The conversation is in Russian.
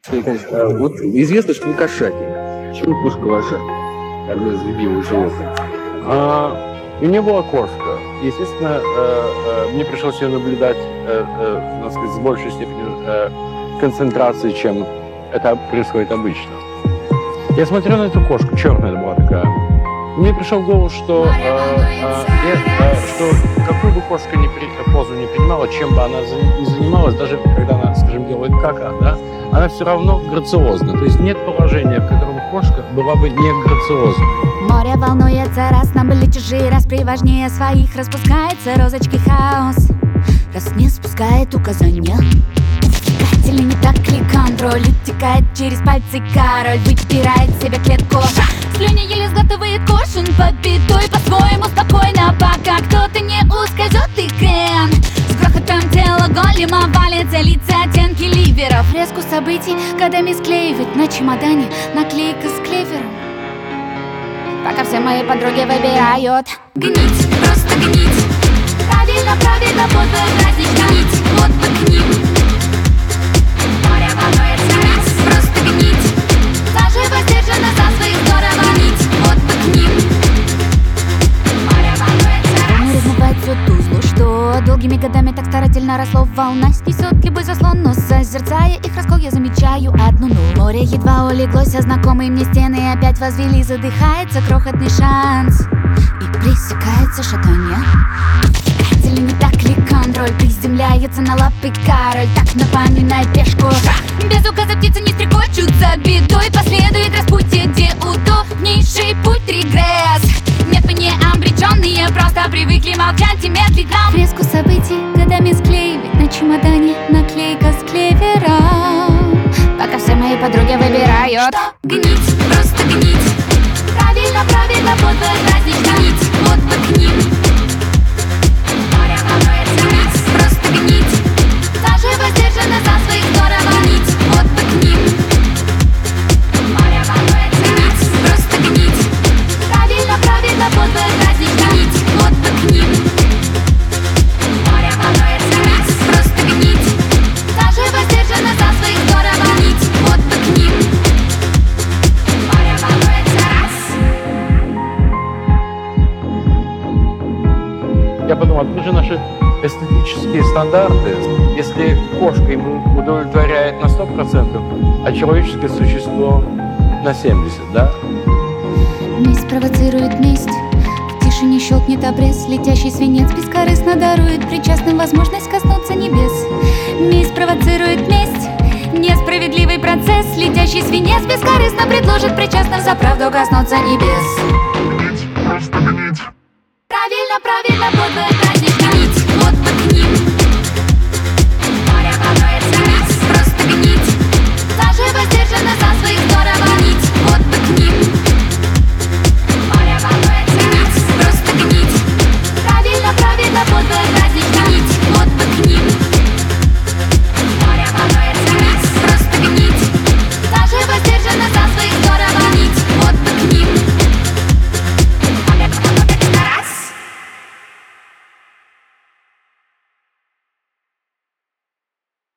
Вот известно, что вы кошатник. Почему кошка ваша одно из любимых животных? У меня была кошка. Естественно, мне пришлось ее наблюдать, так сказать, с большей степенью концентрации, чем это происходит обычно. Я смотрел на эту кошку, черная была такая. Мне пришел в голову, что какую бы кошка позу не принимала, чем бы она ни занималась, даже когда она, скажем, делает кака, да, она все равно грациозна. То есть нет положения, в котором кошка была бы не грациозна. Море волнуется, раз нам были чужие, раз приважнее своих распускается розочки хаос. Раз не спускает указания, или не так ли контроль утекает через пальцы король, выпирает себе клетку. Слюни еле сглатывает кошин победой, по-своему спокойно, пока кто-то не ускользет и крен. С грохотом тело голема валится, лица оттенки ливеров. Фреску событий годами склеивает на чемодане наклейка с клевером. Пока все мои подруги выбирают гнить, просто гнить. Правильно, правильно, вот твой праздник гнить, вот бы к ним. Море волнуется, раз, просто гнить. Заживо сдержанно за своих здорово гнить, вот бы к ним. Море волнуется, раз. Волны размывает всю ту злу, что долгими годами так старательно росло. Волна снесет любой заслон, но созерцая их раскол, я замечаю одну нуль. Море едва улеглось, а знакомые мне стены опять возвели. Задыхается крохотный шанс и пресекается шатанье. Или не так ли контроль приземляется на лапы король, так напоминает пешку. Без указа птицы не стрекочут за бедой, последует распутье, где удобнейший путь регресс. Нет, мы не обреченные, просто привыкли молчать и медлить нам. Фреску событий годами склеивать на чемодане наклейка с клевером. Пока все мои подруги выбирают гнить, просто гнить. Правильно, правильно, вот твой праздник гнить, вот бы к ним. Море волнуется, раз, просто гнить. Заживо сдержанно за своих здорово гнить, вот бы к ним. Море волнуется, раз, просто гнить. Правильно, правильно, вот твой праздник гнить, вот бы к ним. Море волнуется, раз, просто гнить. Заживо сдержанно за своих здорово гнить, вот бы к ним. Море волнуется, раз. Я подумал, откуда же наши эстетические стандарты, если кошка ему удовлетворяет на 100%, а человеческое существо на 70%, да? Месть провоцирует месть. В тишине щелкнет обрез. Летящий свинец бескорыстно дарует причастным возможность коснуться небес. Месть провоцирует месть. Несправедливый процесс. Летящий свинец бескорыстно предложит причастным за правду коснуться небес. Правильно, правильно, вот